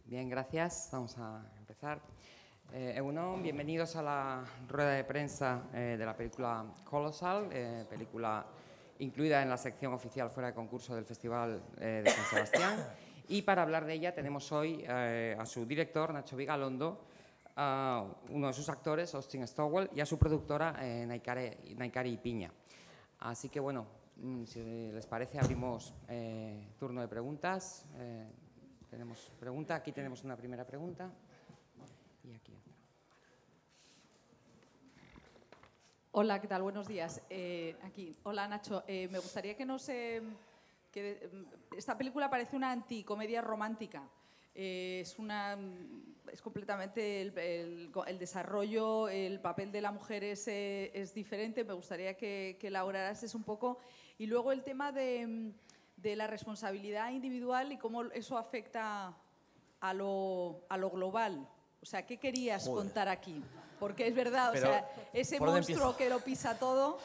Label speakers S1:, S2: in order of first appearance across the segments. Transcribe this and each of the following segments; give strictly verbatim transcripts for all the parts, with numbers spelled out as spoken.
S1: Bien, gracias. Vamos a empezar. Eh, Egunon, bienvenidos a la rueda de prensa eh, de la película Colossal, eh, película incluida en la sección oficial fuera de concurso del Festival eh, de San Sebastián. Y para hablar de ella tenemos hoy eh, a su director, Nacho Vigalondo, a uno de sus actores, Austin Stowell, y a su productora, eh, Naikari, Naikari Piña. Así que, bueno, si les parece, abrimos eh, turno de preguntas. Eh, tenemos pregunta, aquí tenemos una primera pregunta y aquí otra.
S2: Hola, ¿qué tal? Buenos días. Eh, aquí, hola Nacho. Eh, me gustaría que nos... Eh, que, esta película parece una anticomedia romántica. Eh, es una... Es completamente... El, el, el desarrollo, el papel de la mujer es, eh, es diferente. Me gustaría que, que elaboraras un poco. Y luego el tema de, de la responsabilidad individual y cómo eso afecta a lo, a lo global. O sea, ¿qué querías Joder. contar aquí? Porque es verdad, Pero, o sea, ese monstruo que lo pisa todo...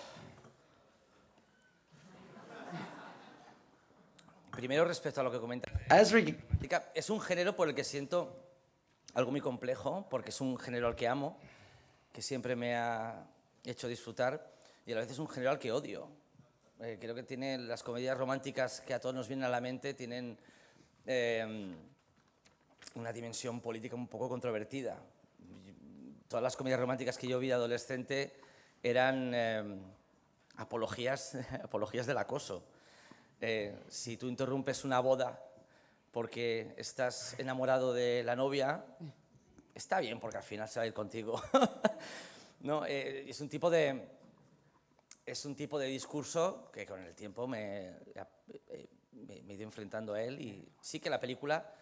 S3: Primero, respecto a lo que comenta, es un género por el que siento algo muy complejo, porque es un género al que amo, que siempre me ha hecho disfrutar, y a la vez es un género al que odio. Eh, creo que tiene las comedias románticas que a todos nos vienen a la mente, tienen eh, una dimensión política un poco controvertida. Todas las comedias románticas que yo vi de adolescente eran eh, apologías, apologías del acoso. Eh, si tú interrumpes una boda porque estás enamorado de la novia, está bien porque al final se va a ir contigo. No, eh, es un tipo de es un tipo de discurso que con el tiempo me, me, me he ido enfrentando a él, y sí que la película,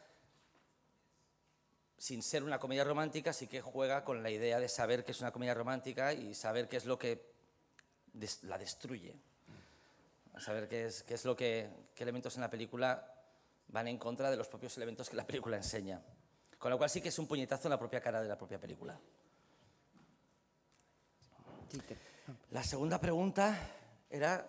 S3: sin ser una comedia romántica, sí que juega con la idea de saber que es una comedia romántica y saber qué es lo que des la destruye. Saber qué es, qué es lo que, qué elementos en la película van en contra de los propios elementos que la película enseña. Con lo cual sí que es un puñetazo en la propia cara de la propia película. La segunda pregunta era...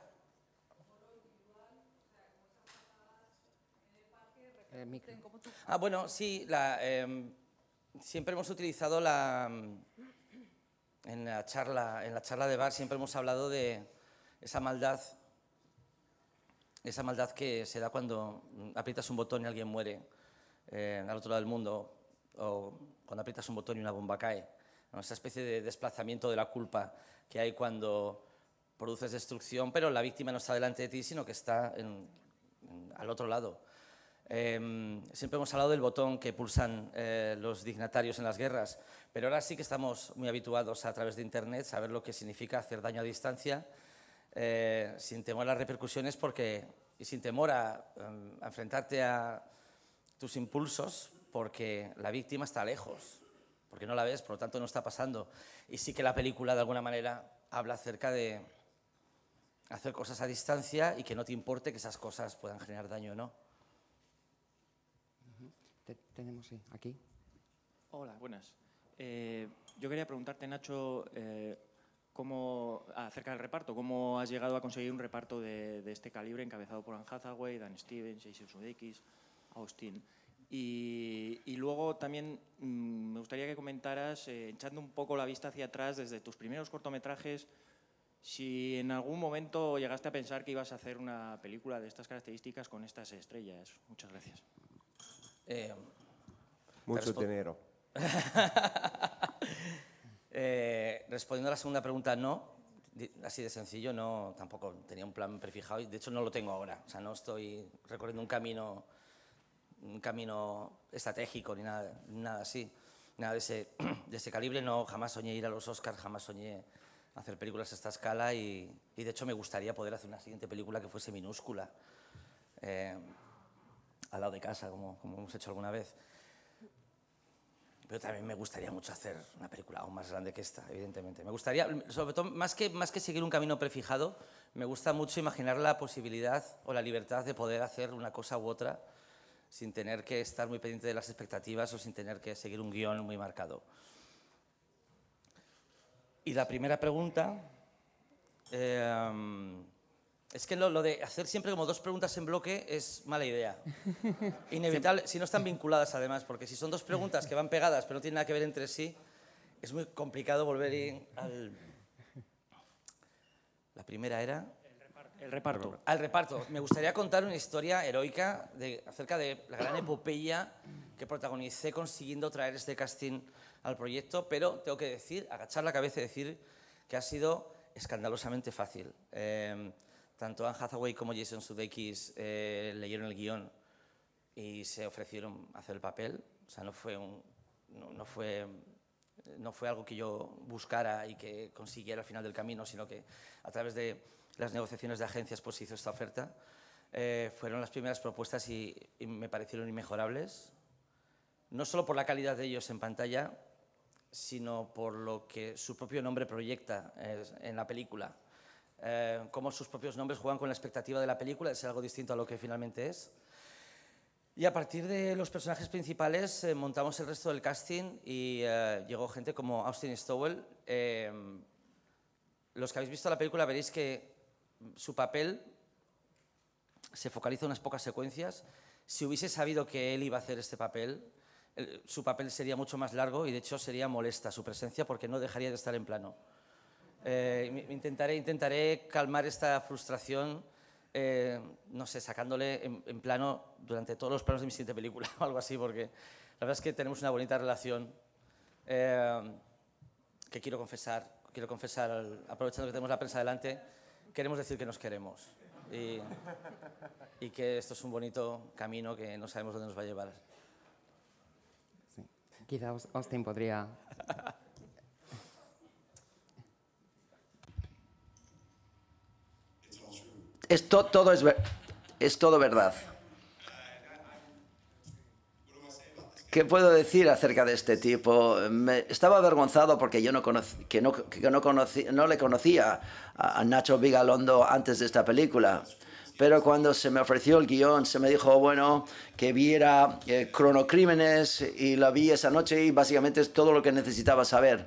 S3: Ah, bueno, sí, la, eh, siempre hemos utilizado la... En la, charla, en la charla de bar siempre hemos hablado de esa maldad, esa maldad que se da cuando aprietas un botón y alguien muere eh, al otro lado del mundo, o cuando aprietas un botón y una bomba cae, ¿no? Esa especie de desplazamiento de la culpa que hay cuando produces destrucción, pero la víctima no está delante de ti, sino que está en, en, al otro lado. Eh, siempre hemos hablado del botón que pulsan eh, los dignatarios en las guerras, pero ahora sí que estamos muy habituados a través de Internet a saber lo que significa hacer daño a distancia, eh, sin temor a las repercusiones, porque, y sin temor a, a enfrentarte a tus impulsos, porque la víctima está lejos, porque no la ves, por lo tanto no está pasando. Y sí que la película de alguna manera habla acerca de hacer cosas a distancia y que no te importe que esas cosas puedan generar daño o no.
S1: Tenemos, sí, aquí.
S4: Hola, buenas. Eh, yo quería preguntarte, Nacho, eh, cómo, acerca del reparto, ¿cómo has llegado a conseguir un reparto de, de este calibre encabezado por Anne Hathaway, Dan Stevens, Jason Sudeikis, Austin? Y, y luego también mmm, me gustaría que comentaras, eh, echando un poco la vista hacia atrás, desde tus primeros cortometrajes, si en algún momento llegaste a pensar que ibas a hacer una película de estas características con estas estrellas. Muchas gracias.
S3: Eh,
S5: Mucho dinero.
S3: eh, respondiendo a la segunda pregunta, no. Así de sencillo, no, tampoco tenía un plan prefijado y de hecho no lo tengo ahora. O sea, no estoy recorriendo un camino, un camino estratégico ni nada, nada así. Nada de ese, de ese calibre. No, jamás soñé ir a los Oscars, jamás soñé hacer películas a esta escala y, y de hecho me gustaría poder hacer una siguiente película que fuese minúscula. Eh, al lado de casa, como, como hemos hecho alguna vez. Pero también me gustaría mucho hacer una película aún más grande que esta, evidentemente. Me gustaría, sobre todo, más que, más que seguir un camino prefijado, me gusta mucho imaginar la posibilidad o la libertad de poder hacer una cosa u otra sin tener que estar muy pendiente de las expectativas o sin tener que seguir un guión muy marcado. Y la primera pregunta... Eh, Es que lo, lo de hacer siempre como dos preguntas en bloque es mala idea. Inevitable, si no están vinculadas además, porque si son dos preguntas que van pegadas pero no tienen nada que ver entre sí, es muy complicado volver in, al... La primera era...
S4: El reparto.
S3: Al reparto. Me gustaría contar una historia heroica de, acerca de la gran epopeya que protagonicé consiguiendo traer este casting al proyecto, pero tengo que decir, agachar la cabeza y decir que ha sido escandalosamente fácil. Eh, tanto Anne Hathaway como Jason Sudeikis eh, leyeron el guión y se ofrecieron a hacer el papel. O sea, no fue, un, no, no fue, no fue algo que yo buscara y que consiguiera al final del camino, sino que a través de las negociaciones de agencias pues hizo esta oferta. Eh, fueron las primeras propuestas y, y me parecieron inmejorables, no solo por la calidad de ellos en pantalla, sino por lo que su propio nombre proyecta eh, en la película. Eh, cómo sus propios nombres juegan con la expectativa de la película, es algo distinto a lo que finalmente es. Y a partir de los personajes principales eh, montamos el resto del casting y eh, llegó gente como Austin Stowell. Eh, los que habéis visto la película veréis que su papel se focaliza en unas pocas secuencias. Si hubiese sabido que él iba a hacer este papel, el, su papel sería mucho más largo y de hecho sería molesta su presencia porque no dejaría de estar en plano. Eh, intentaré, intentaré calmar esta frustración, eh, no sé, sacándole en, en plano durante todos los planos de mi siguiente película o algo así, porque la verdad es que tenemos una bonita relación eh, que quiero confesar, quiero confesar, al, aprovechando que tenemos la prensa delante, queremos decir que nos queremos y, y que esto es un bonito camino que no sabemos dónde nos va a llevar.
S1: Sí. Quizá Austin podría...
S6: Esto todo es, es todo verdad. ¿Qué puedo decir acerca de este tipo? Me, estaba avergonzado porque yo no, conocí, que no, que no, conocí, no le conocía a, a Nacho Vigalondo antes de esta película. Pero cuando se me ofreció el guión, se me dijo, bueno, que viera eh, Cronocrímenes y la vi esa noche y básicamente es todo lo que necesitaba saber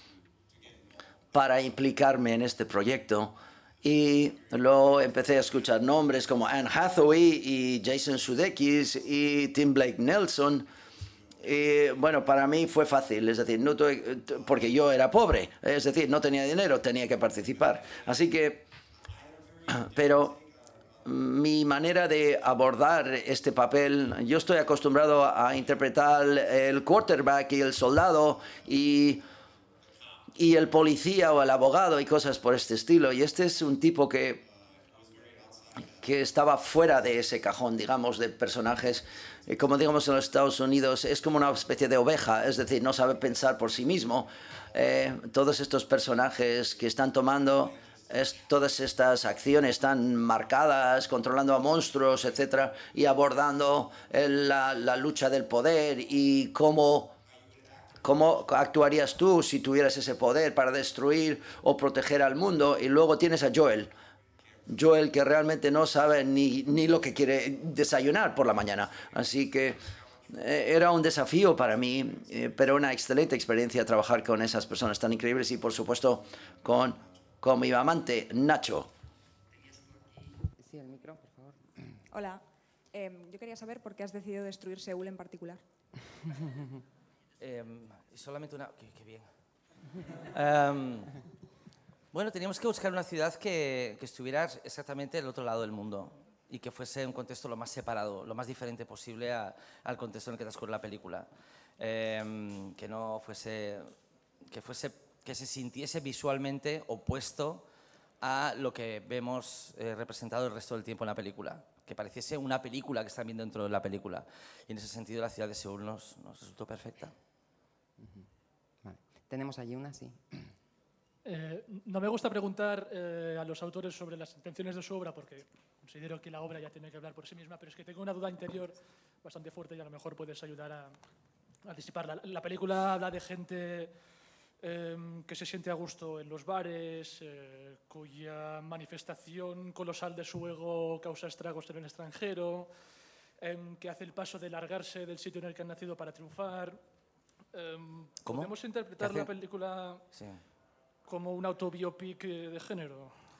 S6: para implicarme en este proyecto. Y luego empecé a escuchar nombres como Anne Hathaway y Jason Sudeikis y Tim Blake Nelson. Y bueno, para mí fue fácil, es decir, no tuve, porque yo era pobre, es decir, no tenía dinero, tenía que participar. Así que, pero mi manera de abordar este papel, yo estoy acostumbrado a interpretar el quarterback y el soldado y... y el policía o el abogado y cosas por este estilo. Y este es un tipo que, que estaba fuera de ese cajón, digamos, de personajes. Eh, como digamos en los Estados Unidos, es como una especie de oveja, es decir, no sabe pensar por sí mismo. Eh, todos estos personajes que están tomando es, todas estas acciones tan marcadas, controlando a monstruos, etcétera, y abordando el, la, la lucha del poder y cómo... ¿Cómo actuarías tú si tuvieras ese poder para destruir o proteger al mundo? Y luego tienes a Joel. Joel que realmente no sabe ni, ni lo que quiere desayunar por la mañana. Así que eh, era un desafío para mí, eh, pero una excelente experiencia trabajar con esas personas tan increíbles y, por supuesto, con, con mi amante, Nacho.
S1: Sí, el micro, por favor.
S7: Hola. Eh, yo quería saber por qué has decidido destruir Seúl en particular.
S3: Eh, solamente una... Qué, qué bien. Um, bueno, teníamos que buscar una ciudad que, que estuviera exactamente del otro lado del mundo y que fuese un contexto lo más separado, lo más diferente posible a, al contexto en el que transcurre la película. Eh, que no fuese... Que, fuese, que se sintiese visualmente opuesto a lo que vemos eh, representado el resto del tiempo en la película. Que pareciese una película que están viendo dentro de la película. Y en ese sentido la ciudad de Seúl nos, nos resultó perfecta.
S1: Uh-huh. Vale. Tenemos allí una, sí.
S8: Eh, no me gusta preguntar eh, a los autores sobre las intenciones de su obra porque considero que la obra ya tiene que hablar por sí misma, pero es que tengo una duda interior bastante fuerte y a lo mejor puedes ayudar a, a disiparla. La película habla de gente eh, que se siente a gusto en los bares, eh, cuya manifestación colosal de su ego causa estragos en el extranjero, eh, que hace el paso de largarse del sitio en el que han nacido para triunfar. Eh,
S3: ¿Cómo?
S8: ¿Podemos interpretar la película
S3: sí.
S8: como un autobiopic de género?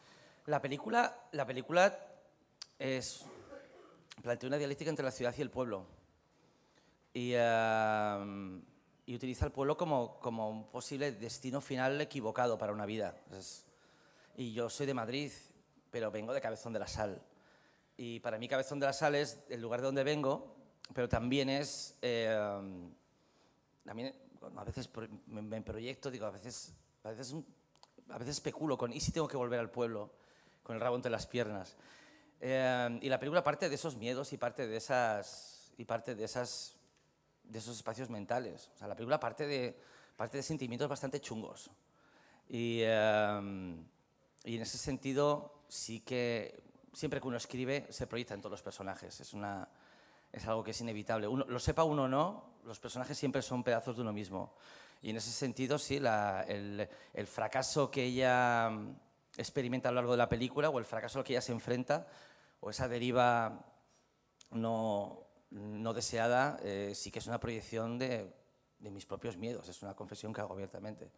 S3: La película, la película es, plantea una dialéctica entre la ciudad y el pueblo. Y, uh, y utiliza al pueblo como, como un posible destino final equivocado para una vida. Es, y yo soy de Madrid, pero vengo de Cabezón de la Sal. Y para mí Cabezón de la Sal es el lugar de donde vengo, pero también es... Eh, también, a veces me, me proyecto, digo, a veces, a, veces un, a veces especulo con ¿y si tengo que volver al pueblo con el rabo entre las piernas? Eh, y la película parte de esos miedos y parte de, esas, y parte de, esas, de esos espacios mentales. O sea, la película parte de, parte de sentimientos bastante chungos. Y, eh, y en ese sentido sí que siempre que uno escribe se proyecta en todos los personajes. Es, una, es algo que es inevitable. Uno, lo sepa uno o no, los personajes siempre son pedazos de uno mismo. Y en ese sentido, sí, la, el, el fracaso que ella experimenta a lo largo de la película, o el fracaso al que ella se enfrenta, o esa deriva no, no deseada, eh, sí que es una proyección de, de mis propios miedos. Es una confesión que hago abiertamente.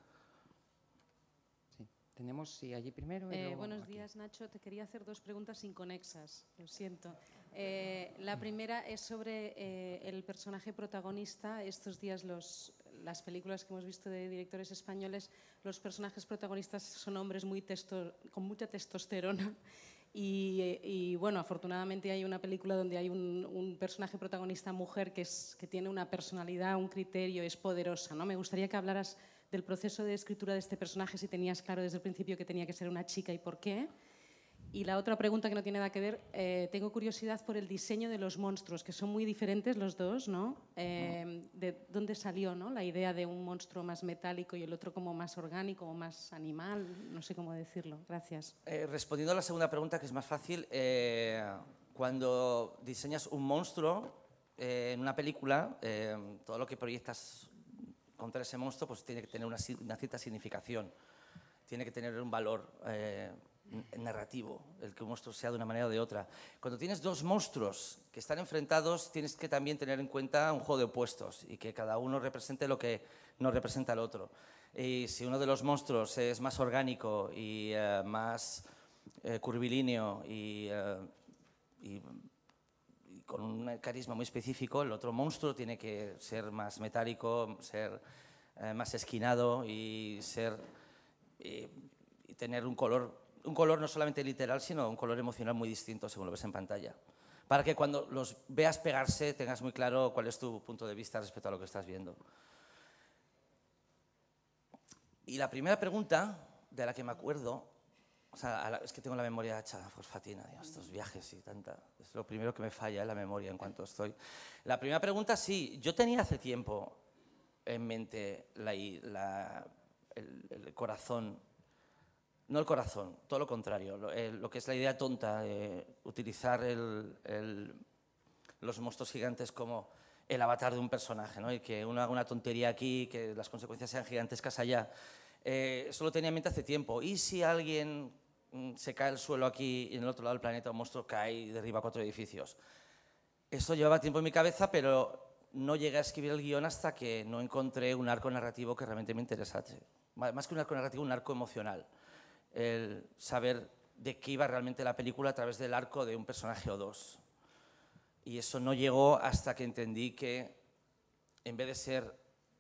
S1: Tenemos, sí, allí primero. Y
S9: eh,
S1: luego
S9: buenos
S1: aquí.
S9: días, Nacho. Te quería hacer dos preguntas inconexas, lo siento. Eh, la primera es sobre eh, el personaje protagonista. Estos días los, las películas que hemos visto de directores españoles, los personajes protagonistas son hombres muy testo, con mucha testosterona. Y, y bueno, afortunadamente hay una película donde hay un, un personaje protagonista mujer que, es, que tiene una personalidad, un criterio, es poderosa, ¿no? Me gustaría que hablaras del proceso de escritura de este personaje, si tenías claro desde el principio que tenía que ser una chica y por qué. Y la otra pregunta que no tiene nada que ver, eh, tengo curiosidad por el diseño de los monstruos, que son muy diferentes los dos, ¿no? Eh, ¿De dónde salió, ¿no?, la idea de un monstruo más metálico y el otro como más orgánico o más animal? No sé cómo decirlo. Gracias.
S3: Eh, respondiendo a la segunda pregunta, que es más fácil, eh, cuando diseñas un monstruo eh, en una película, eh, todo lo que proyectas contra ese monstruo pues tiene que tener una, una cierta significación, tiene que tener un valor eh, narrativo, el que un monstruo sea de una manera o de otra. Cuando tienes dos monstruos que están enfrentados, tienes que también tener en cuenta un juego de opuestos y que cada uno represente lo que no representa el otro. Y si uno de los monstruos es más orgánico y eh, más eh, curvilíneo y, eh, y, y con un carisma muy específico, el otro monstruo tiene que ser más metálico, ser eh, más esquinado y, ser, y, y tener un color, un color no solamente literal, sino un color emocional muy distinto según lo ves en pantalla. Para que cuando los veas pegarse tengas muy claro cuál es tu punto de vista respecto a lo que estás viendo. Y la primera pregunta, de la que me acuerdo, o sea, la, es que tengo la memoria hecha fosfatina, Dios, estos viajes y tanta... Es lo primero que me falla, la memoria en cuanto estoy. La primera pregunta, sí, yo tenía hace tiempo en mente la, la, el, el corazón, no el corazón, todo lo contrario, lo, el, lo que es la idea tonta de utilizar el, el, los monstruos gigantes como el avatar de un personaje, ¿no? Y que uno haga una tontería aquí, que las consecuencias sean gigantescas allá. Eh, eso lo tenía en mente hace tiempo. ¿Y si alguien mm, se cae al suelo aquí y en el otro lado del planeta un monstruo cae y derriba cuatro edificios? Eso llevaba tiempo en mi cabeza, pero no llegué a escribir el guión hasta que no encontré un arco narrativo que realmente me interesase. Más que un arco narrativo, un arco emocional. El saber de qué iba realmente la película a través del arco de un personaje o dos. Y eso no llegó hasta que entendí que en vez de ser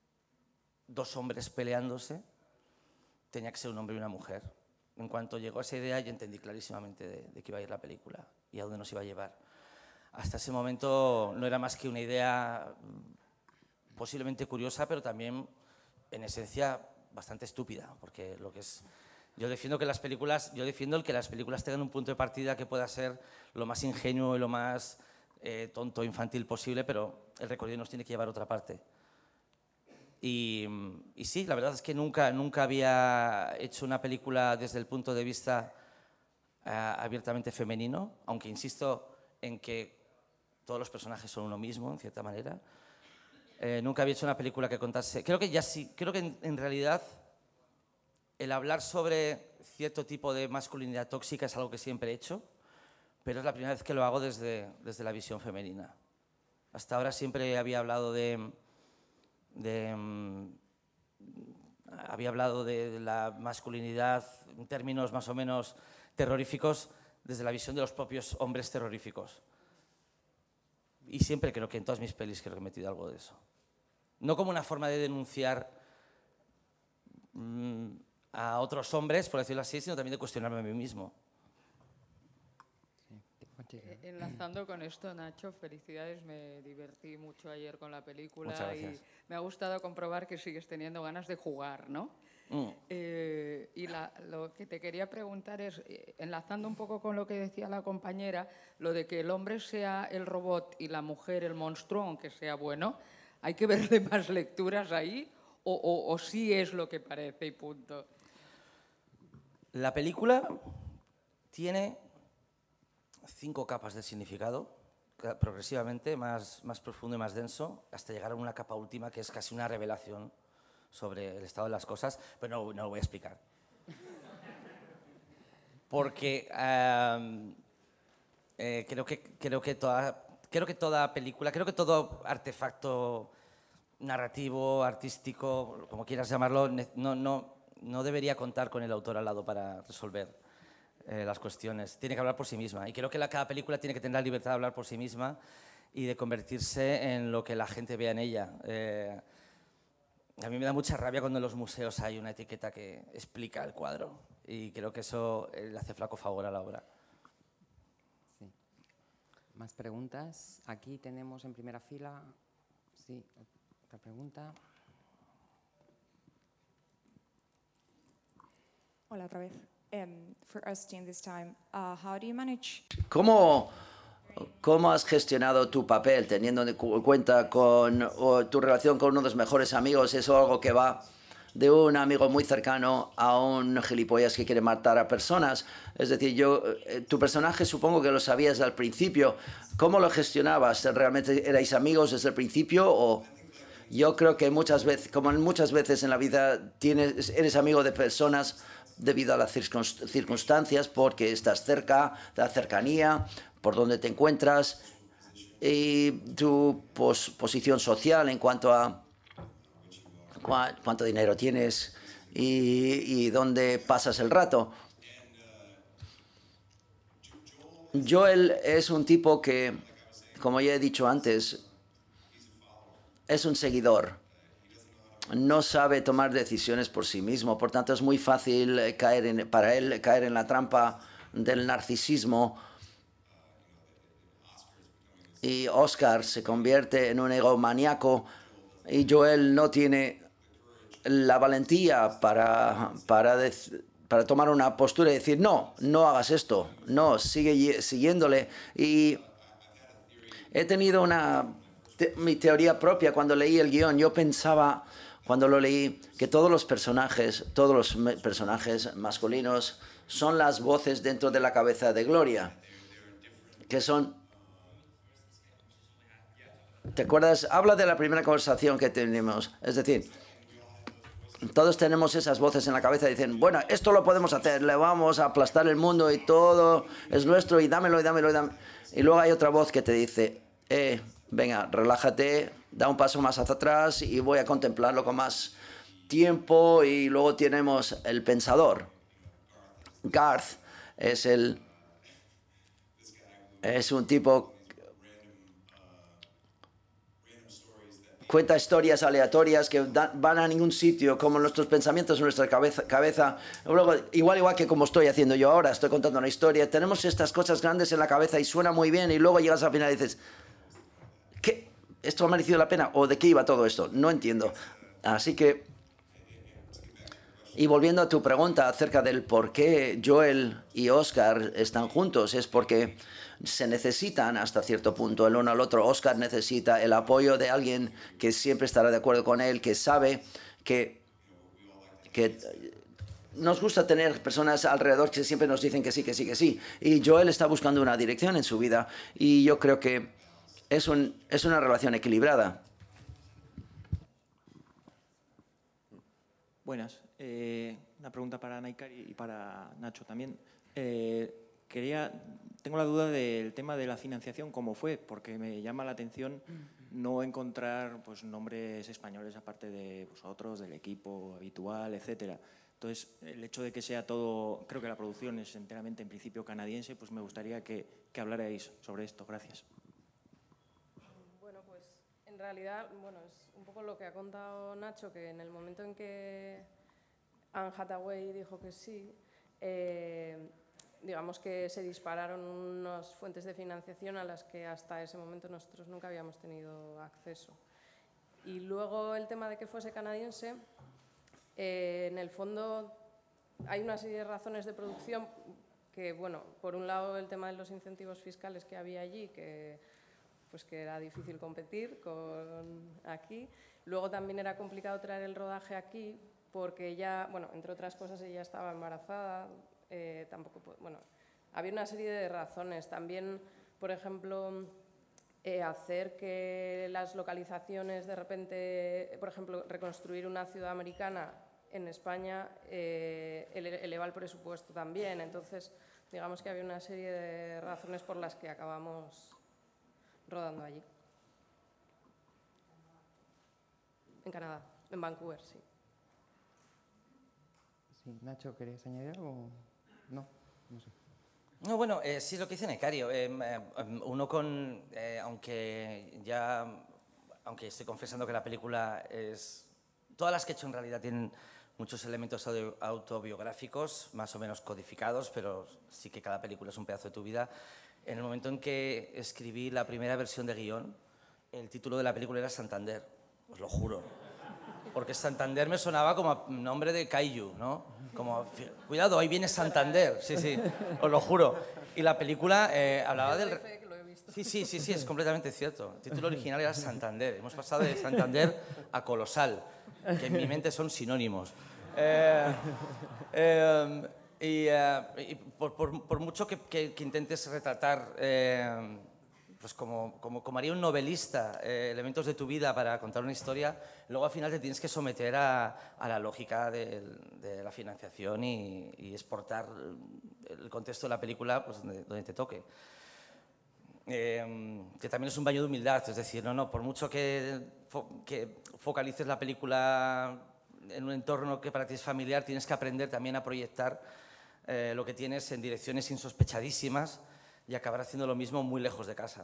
S3: dos hombres peleándose, tenía que ser un hombre y una mujer. En cuanto llegó a esa idea, yo entendí clarísimamente de, de qué iba a ir la película y a dónde nos iba a llevar. Hasta ese momento no era más que una idea posiblemente curiosa, pero también, en esencia, bastante estúpida, porque lo que es... Yo defiendo que las películas, yo defiendo el que las películas tengan un punto de partida que pueda ser lo más ingenuo y lo más eh, tonto, infantil posible, pero el recorrido nos tiene que llevar a otra parte. Y, y sí, la verdad es que nunca, nunca había hecho una película desde el punto de vista uh, abiertamente femenino, aunque insisto en que todos los personajes son uno mismo, en cierta manera. Eh, nunca había hecho una película que contase... Creo que ya sí, creo que en, en realidad el hablar sobre cierto tipo de masculinidad tóxica es algo que siempre he hecho, pero es la primera vez que lo hago desde, desde la visión femenina. Hasta ahora siempre había hablado de... De, um, había hablado de la masculinidad en términos más o menos terroríficos desde la visión de los propios hombres terroríficos. Y siempre creo que en todas mis pelis creo que he metido algo de eso. No como una forma de denunciar mmm, a otros hombres, por decirlo así, sino también de cuestionarme a mí mismo.
S10: Enlazando con esto, Nacho, felicidades, me divertí mucho ayer con la película.
S3: Muchas gracias.
S10: Y me ha gustado comprobar que sigues teniendo ganas de jugar, ¿no?
S3: Mm.
S10: Eh, y la, lo que te quería preguntar es, eh, enlazando un poco con lo que decía la compañera, lo de que el hombre sea el robot y la mujer el monstruo, aunque sea bueno, ¿hay que verle más lecturas ahí o, o, o sí es lo que parece y punto?
S3: La película tiene cinco capas de significado, progresivamente más, más profundo y más denso, hasta llegar a una capa última que es casi una revelación sobre el estado de las cosas, pero no, no lo voy a explicar. Porque um, eh, creo, que, creo, que toda, creo que toda película, creo que todo artefacto narrativo, artístico, como quieras llamarlo, no, no, no debería contar con el autor al lado para resolver eh, las cuestiones. Tiene que hablar por sí misma. Y creo que la, cada película tiene que tener la libertad de hablar por sí misma y de convertirse en lo que la gente vea en ella. Eh, A mí me da mucha rabia cuando en los museos hay una etiqueta que explica el cuadro y creo que eso le hace flaco favor a la obra.
S1: Sí. ¿Más preguntas? Aquí tenemos en primera fila. Sí, otra pregunta.
S7: Hola otra vez. Um, for Austin this time, uh, how do you manage?
S6: ¿Cómo, ¿Cómo has gestionado tu papel teniendo en cuenta con o, tu relación con uno de los mejores amigos? ¿Es algo que va de un amigo muy cercano a un gilipollas que quiere matar a personas? Es decir, yo, eh, tu personaje supongo que lo sabías al principio. ¿Cómo lo gestionabas? ¿Realmente erais amigos desde el principio o...? Yo creo que muchas veces, como muchas veces en la vida, tienes, eres amigo de personas debido a las circunstancias, porque estás cerca, la cercanía, por donde te encuentras y tu pos, posición social en cuanto a cua, cuánto dinero tienes y, y dónde pasas el rato. Joel es un tipo que, como ya he dicho antes, es un seguidor. No sabe tomar decisiones por sí mismo, por tanto es muy fácil caer en, para él caer en la trampa del narcisismo. Y Oscar se convierte en un egomaniaco y Joel no tiene la valentía para, para, para tomar una postura y decir no, no hagas esto, no, sigue siguiéndole. Y he tenido una, te, mi teoría propia cuando leí el guión. Yo pensaba, cuando lo leí, que todos los personajes, todos los personajes masculinos son las voces dentro de la cabeza de Gloria, que son... ¿Te acuerdas? Habla de la primera conversación que tenemos. Es decir, todos tenemos esas voces en la cabeza y dicen, bueno, esto lo podemos hacer, le vamos a aplastar el mundo y todo es nuestro y dámelo y dámelo y dámelo. Y luego hay otra voz que te dice, eh, venga, relájate, da un paso más hacia atrás y voy a contemplarlo con más tiempo. Y luego tenemos el pensador. Garth es el... Es un tipo... Cuenta historias aleatorias que da, van a ningún sitio, como nuestros pensamientos en nuestra cabeza, cabeza. Luego, igual, igual que como estoy haciendo yo ahora, estoy contando una historia. Tenemos estas cosas grandes en la cabeza y suena muy bien y luego llegas al final y dices, ¿qué? ¿Esto ha merecido la pena? ¿O de qué iba todo esto? No entiendo. Así que... Y volviendo a tu pregunta acerca del por qué Joel y Oscar están juntos, es porque se necesitan hasta cierto punto el uno al otro. Oscar necesita el apoyo de alguien que siempre estará de acuerdo con él, que sabe que, que nos gusta tener personas alrededor que siempre nos dicen que sí, que sí, que sí. Y Joel está buscando una dirección en su vida y yo creo que es, un, es una relación equilibrada.
S4: Buenas. Eh, una pregunta para Naikar y para Nacho también. Eh, quería, tengo la duda del tema de la financiación, ¿cómo fue? Porque me llama la atención no encontrar pues, nombres españoles aparte de vosotros, del equipo habitual, etcétera. Entonces, el hecho de que sea todo, creo que la producción es enteramente en principio canadiense, pues me gustaría que, que hablarais sobre esto. Gracias.
S11: Bueno, pues en realidad, bueno, es un poco lo que ha contado Nacho, que en el momento en que Anne Hathaway dijo que sí, eh, digamos que se dispararon unas fuentes de financiación a las que hasta ese momento nosotros nunca habíamos tenido acceso. Y luego el tema de que fuese canadiense, eh, en el fondo hay una serie de razones de producción que, bueno, por un lado el tema de los incentivos fiscales que había allí, que, pues que era difícil competir con aquí. Luego también era complicado traer el rodaje aquí porque ella, bueno, entre otras cosas ella estaba embarazada, eh, tampoco, bueno, había una serie de razones. También, por ejemplo, eh, hacer que las localizaciones de repente, por ejemplo, reconstruir una ciudad americana en España eh, ele eleva el presupuesto también. Entonces, digamos que había una serie de razones por las que acabamos rodando allí. En Canadá, en Vancouver, sí.
S1: Sí, Nacho, ¿querías añadir algo? No, no sé.
S3: No, bueno, eh, sí, lo que dice Necario. Eh, eh, uno con, eh, aunque ya, aunque estoy confesando que la película es, todas las que he hecho en realidad tienen muchos elementos autobiográficos, más o menos codificados, pero sí que cada película es un pedazo de tu vida. En el momento en que escribí la primera versión de guión, el título de la película era Santander, os lo juro. Porque Santander me sonaba como nombre de kaiju, ¿no? Como, cuidado, ahí viene Santander, sí, sí, os lo juro. Y la película eh, hablaba del... Sí, sí, sí, sí, es completamente cierto. El título original era Santander. Hemos pasado de Santander a Colosal, que en mi mente son sinónimos. Eh, eh, y, eh, y por, por, por mucho que, que, que intentes retratar, eh, pues como, como, como haría un novelista, eh, elementos de tu vida para contar una historia, luego al final te tienes que someter a, a la lógica de, de la financiación y, y exportar el contexto de la película pues, donde, donde te toque. Eh, que también es un baño de humildad, es decir, no, no, por mucho que, fo que focalices la película en un entorno que para ti es familiar, tienes que aprender también a proyectar eh, lo que tienes en direcciones insospechadísimas y acabar haciendo lo mismo muy lejos de casa.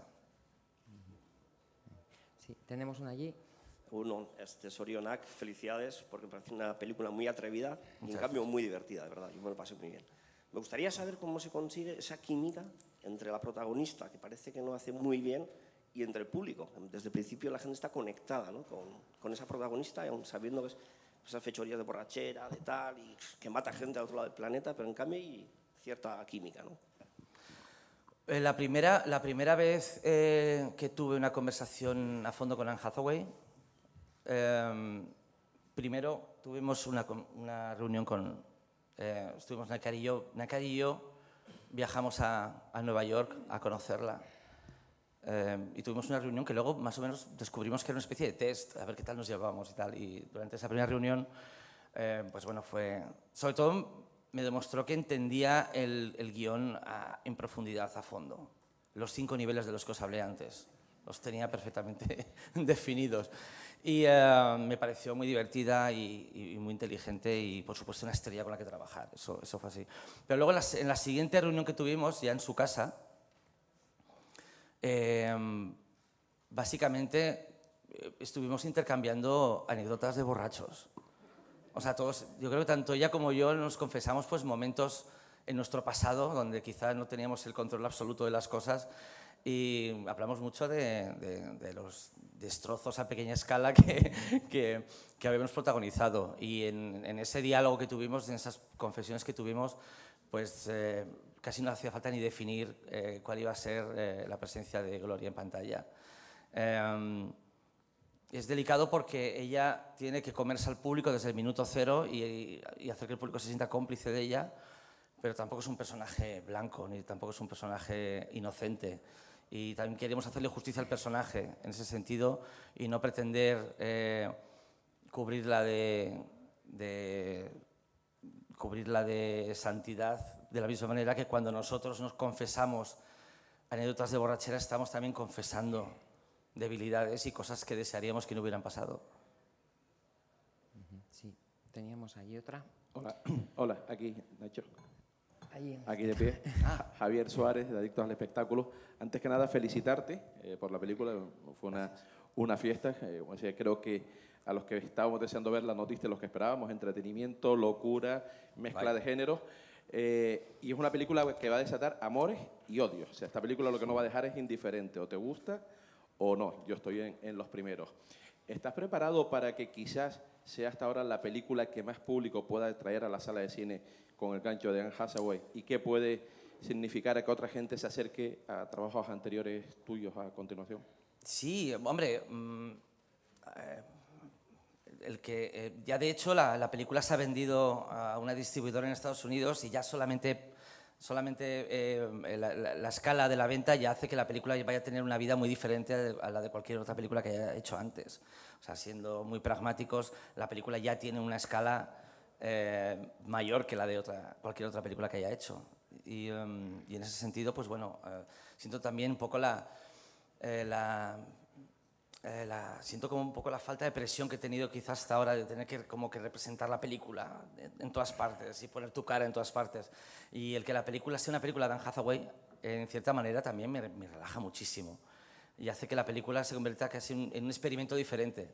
S1: Sí, tenemos una allí.
S12: Uno, este, Sorionak, felicidades, porque me parece una película muy atrevida y en
S3: Muchas
S12: cambio
S3: gracias.
S12: muy divertida, de verdad, yo me lo pasé muy bien. Me gustaría saber cómo se consigue esa química entre la protagonista, que parece que no hace muy bien, y entre el público. Desde el principio la gente está conectada, ¿no? con, con esa protagonista, y aún sabiendo que es esas fechorías de borrachera, de tal, y que mata gente al otro lado del planeta, pero en cambio hay cierta química, ¿no?
S3: Eh, la, primera, la primera vez eh, que tuve una conversación a fondo con Anne Hathaway, eh, primero tuvimos una, una reunión con... Eh, estuvimos Necario y yo, Necario y yo viajamos a, a Nueva York a conocerla eh, y tuvimos una reunión que luego más o menos descubrimos que era una especie de test, a ver qué tal nos llevábamos y tal. Y durante esa primera reunión, eh, pues bueno, fue... Sobre todo me demostró que entendía el, el guión a, en profundidad, a fondo. Los cinco niveles de los que os hablé antes, los tenía perfectamente definidos. Y eh, me pareció muy divertida y, y muy inteligente y, por supuesto, una estrella con la que trabajar. Eso, eso fue así. Pero luego, en la, en la siguiente reunión que tuvimos, ya en su casa, eh, básicamente eh, estuvimos intercambiando anécdotas de borrachos. O sea, todos, yo creo que tanto ella como yo nos confesamos pues, momentos en nuestro pasado donde quizás no teníamos el control absoluto de las cosas y hablamos mucho de, de, de los destrozos a pequeña escala que, que, que habíamos protagonizado. Y en, en ese diálogo que tuvimos, en esas confesiones que tuvimos, pues eh, casi no hacía falta ni definir eh, cuál iba a ser eh, la presencia de Gloria en pantalla. Eh, es delicado porque ella tiene que comerse al público desde el minuto cero y, y hacer que el público se sienta cómplice de ella, pero tampoco es un personaje blanco, ni tampoco es un personaje inocente. Y también queremos hacerle justicia al personaje en ese sentido y no pretender eh, cubrirla de, de, cubrirla de santidad de la misma manera que cuando nosotros nos confesamos anécdotas de borrachera estamos también confesando debilidades y cosas que desearíamos que no hubieran pasado.
S1: Sí, teníamos ahí otra.
S13: Hola, hola, aquí, Nacho.
S1: Ahí.
S13: Aquí de pie. Ah. Javier Suárez, de Adictos al Espectáculo. Antes que nada, felicitarte eh, por la película. Fue una, una fiesta. Eh, o sea, creo que a los que estábamos deseando verla nos diste los que esperábamos. Entretenimiento, locura, mezcla
S3: Vale.
S13: de géneros. Eh, y es una película que va a desatar amores y odios. O sea, esta película lo que no va a dejar es indiferente. O te gusta o no. Yo estoy en, en los primeros. ¿Estás preparado para que quizás sea hasta ahora la película que más público pueda traer a la sala de cine con el gancho de Anne Hathaway? ¿Y qué puede significar a que otra gente se acerque a trabajos anteriores tuyos a continuación?
S3: Sí, hombre, mmm, eh, el que, eh, ya de hecho la, la película se ha vendido a una distribuidora en Estados Unidos y ya solamente, solamente eh, la, la, la escala de la venta ya hace que la película vaya a tener una vida muy diferente a la de cualquier otra película que haya hecho antes. O sea, siendo muy pragmáticos, la película ya tiene una escala eh, mayor que la de otra, cualquier otra película que haya hecho. Y, um, y en ese sentido, pues bueno, eh, siento también un poco la, eh, la, eh, la... Siento como un poco la falta de presión que he tenido quizás hasta ahora de tener que, como que representar la película en, en todas partes y poner tu cara en todas partes. Y el que la película sea una película de Anne Hathaway, en cierta manera también me, me relaja muchísimo. Y hace que la película se convierta casi en, en un experimento diferente.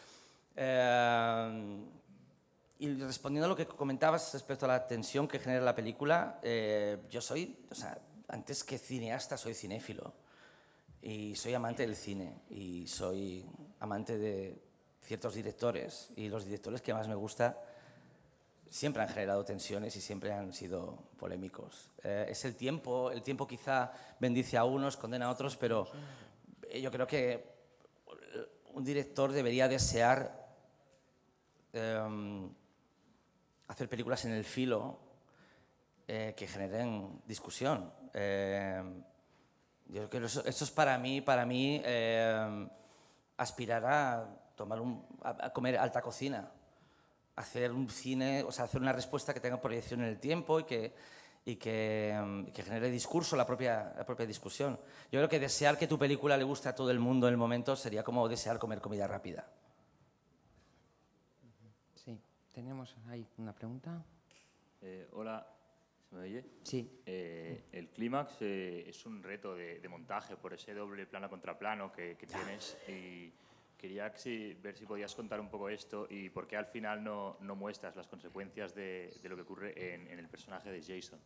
S3: Eh, y respondiendo a lo que comentabas respecto a la tensión que genera la película, eh, yo soy, o sea, antes que cineasta, soy cinéfilo. Y soy amante del cine. Y soy amante de ciertos directores. Y los directores que más me gusta siempre han generado tensiones y siempre han sido polémicos. Eh, es el tiempo, el tiempo quizá bendice a unos, condena a otros, pero yo creo que un director debería desear eh, hacer películas en el filo eh, que generen discusión. Eh, yo creo que eso, eso es para mí, para mí eh, aspirar a tomar un, a, a comer alta cocina, hacer un cine, o sea, hacer una respuesta que tenga proyección en el tiempo y que y que, que genere discurso, la propia, la propia discusión. Yo creo que desear que tu película le guste a todo el mundo en el momento sería como desear comer comida rápida.
S1: Sí, tenemos ahí una pregunta.
S14: Eh, hola, ¿se me oye?
S1: Sí.
S14: Eh, el clímax eh, es un reto de, de montaje por ese doble plano contra plano que, que tienes y quería si, ver si podías contar un poco esto y por qué al final no, no muestras las consecuencias de, de lo que ocurre en, en el personaje de Jason.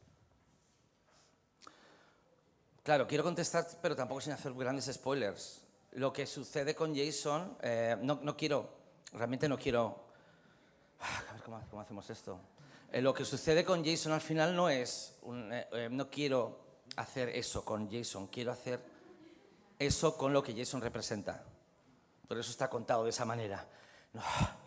S3: Claro, quiero contestar, pero tampoco sin hacer grandes spoilers. Lo que sucede con Jason, eh, no, no quiero, realmente no quiero... A ver cómo, cómo hacemos esto. Eh, lo que sucede con Jason al final no es... Un, eh, eh, no quiero hacer eso con Jason, quiero hacer eso con lo que Jason representa. Por eso está contado de esa manera. No.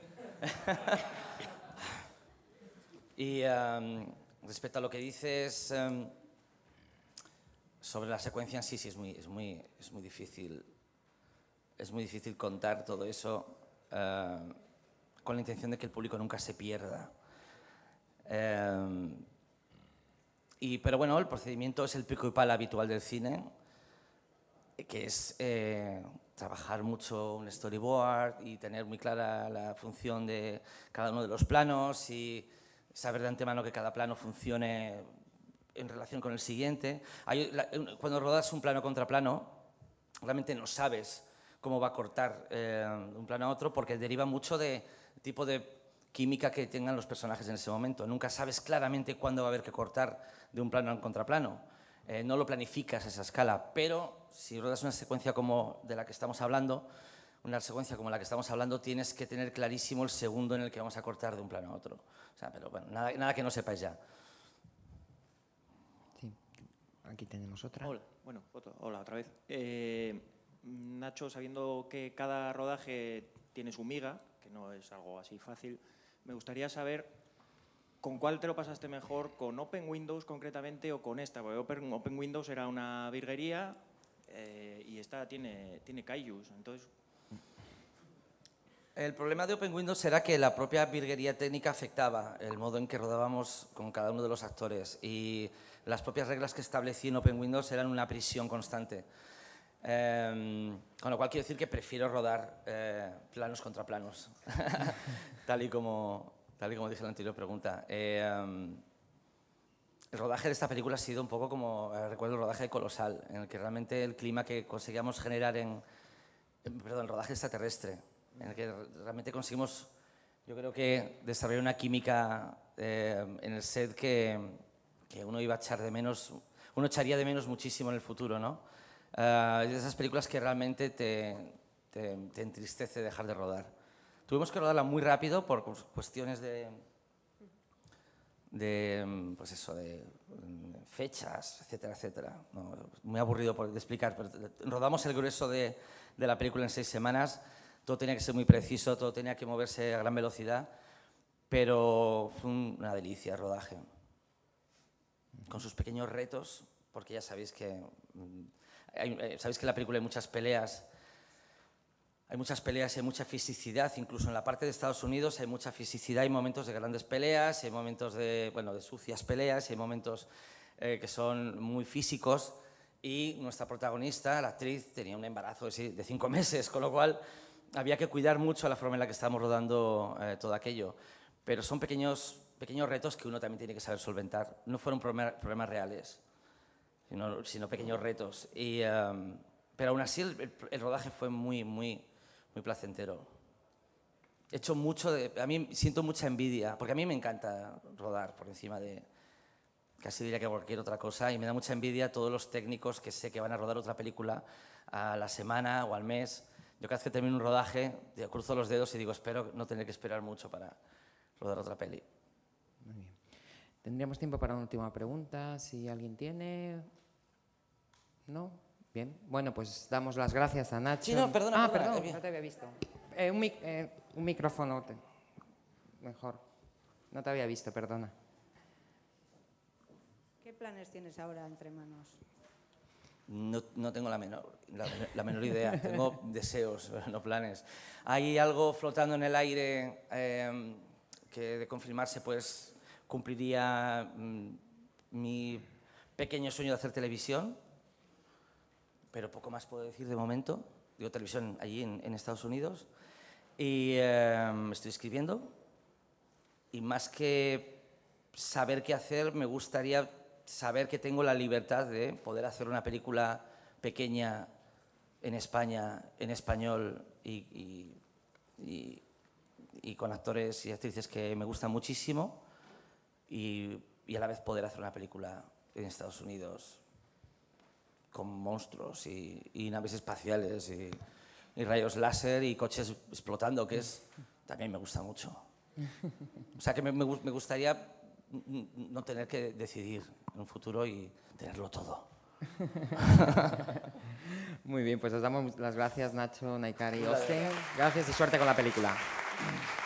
S3: Y um, respecto a lo que dices um, sobre la secuencia en sí, sí es muy, es muy, es muy difícil. Es muy difícil contar todo eso uh, con la intención de que el público nunca se pierda. Um, y, pero bueno, el procedimiento es el pico y pala habitual del cine, que es eh, trabajar mucho un storyboard y tener muy clara la función de cada uno de los planos y saber de antemano que cada plano funcione en relación con el siguiente. Hay, la, cuando rodas un plano contra plano, realmente no sabes cómo va a cortar eh, de un plano a otro porque deriva mucho de tipo de química que tengan los personajes en ese momento. Nunca sabes claramente cuándo va a haber que cortar de un plano a un contraplano. Eh, no lo planificas a esa escala, pero si rodas una secuencia como de la que estamos hablando, una secuencia como la que estamos hablando, tienes que tener clarísimo el segundo en el que vamos a cortar de un plano a otro. O sea, pero bueno, nada, nada que no sepáis ya.
S1: Sí, aquí tenemos otra.
S4: Hola, bueno, otra, hola otra vez. Eh, Nacho, sabiendo que cada rodaje tiene su miga, que no es algo así fácil, me gustaría saber ¿con cuál te lo pasaste mejor? ¿Con Open Windows concretamente o con esta? Porque Open, Open Windows era una virguería eh, y esta tiene, tiene kaijus, entonces...
S3: El problema de Open Windows era que la propia virguería técnica afectaba el modo en que rodábamos con cada uno de los actores y las propias reglas que establecí en Open Windows eran una prisión constante. Eh, con lo cual quiero decir que prefiero rodar eh, planos contra planos, tal y como... tal y como dije en la anterior pregunta. Eh, um, el rodaje de esta película ha sido un poco como, eh, recuerdo el rodaje de Colosal, en el que realmente el clima que conseguíamos generar en, en perdón, el rodaje extraterrestre, en el que realmente conseguimos, yo creo que desarrollar una química eh, en el set que, que uno iba a echar de menos, uno echaría de menos muchísimo en el futuro, ¿no? Uh, de esas películas que realmente te, te, te entristece dejar de rodar. Tuvimos que rodarla muy rápido por cuestiones de, de pues eso, de fechas, etcétera, etcétera. No, muy aburrido por, de explicar, pero rodamos el grueso de, de la película en seis semanas. Todo tenía que ser muy preciso, todo tenía que moverse a gran velocidad, pero fue una delicia el rodaje. Con sus pequeños retos, porque ya sabéis que, hay, sabéis que en la película hay muchas peleas, hay muchas peleas y hay mucha fisicidad, incluso en la parte de Estados Unidos hay mucha fisicidad, hay momentos de grandes peleas, hay momentos de, bueno, de sucias peleas, hay momentos eh, que son muy físicos, y nuestra protagonista, la actriz, tenía un embarazo de cinco meses, con lo cual había que cuidar mucho la forma en la que estábamos rodando eh, todo aquello. Pero son pequeños, pequeños retos que uno también tiene que saber solventar. No fueron problemas, problemas reales, sino, sino pequeños retos. Y, um, pero aún así el, el, el rodaje fue muy, muy, muy placentero. He hecho mucho de, a mí siento mucha envidia, porque a mí me encanta rodar por encima de, casi diría que cualquier otra cosa, y me da mucha envidia a todos los técnicos que sé que van a rodar otra película a la semana o al mes. Yo cada vez que termino un rodaje, yo cruzo los dedos y digo, espero no tener que esperar mucho para rodar otra peli.
S1: Muy bien. Tendríamos tiempo para una última pregunta, si alguien tiene. ¿No? Bien. Bueno, pues damos las gracias a Nacho.
S3: Sí, no, perdona,
S1: Ah,
S3: perdona,
S1: perdón,
S3: eh,
S1: no te había visto. Eh, un, mic eh, un micrófono, te... mejor. No te había visto, perdona.
S15: ¿Qué planes tienes ahora entre manos?
S3: No, no tengo la menor, la, la menor idea, tengo deseos, no planes. Hay algo flotando en el aire eh, que de confirmarse pues cumpliría mm, mi pequeño sueño de hacer televisión, pero poco más puedo decir de momento. Digo televisión allí en, en Estados Unidos, y eh, estoy escribiendo, y más que saber qué hacer, me gustaría saber que tengo la libertad de poder hacer una película pequeña en España, en español, y, y, y, y con actores y actrices que me gustan muchísimo, y, y a la vez poder hacer una película en Estados Unidos con monstruos y, y naves espaciales y, y rayos láser y coches explotando, que es, también me gusta mucho. O sea que me, me, me gustaría no tener que decidir en un futuro y tenerlo todo.
S1: Muy bien, pues os damos las gracias, Nacho, Naikari y Austin. Gracias y suerte con la película.